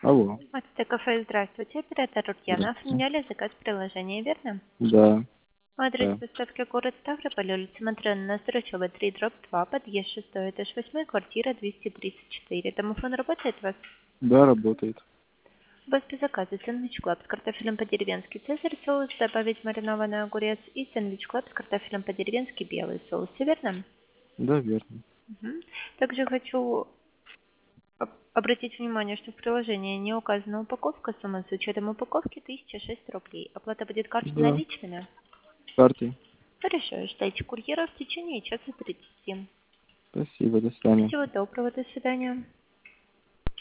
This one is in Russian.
Алло. Мастер кафе, здравствуйте. Оператор Рутьянов. Здравствуйте. Меняли заказ приложения, верно? Да, Адрес да. доставки город Ставрополь, улица Матрена, Строчева, 3/2, подъезд 6, этаж 8, квартира 234. Домофон работает у вас? Да, работает. У вас по заказу сэндвич клаб с картофелем по-деревенски цезарь соус, добавить маринованный огурец и сэндвич клаб с картофелем по-деревенски белый соус, все верно? Да, верно. Мгм. Также хочу обратить внимание, что в приложении не указана упаковка, сумма с учетом упаковки 1006 рублей. Оплата будет картой Да, наличными? картой. Хорошо, ждайте курьера в течение часа 30. Спасибо, до свидания. Всего доброго, до свидания.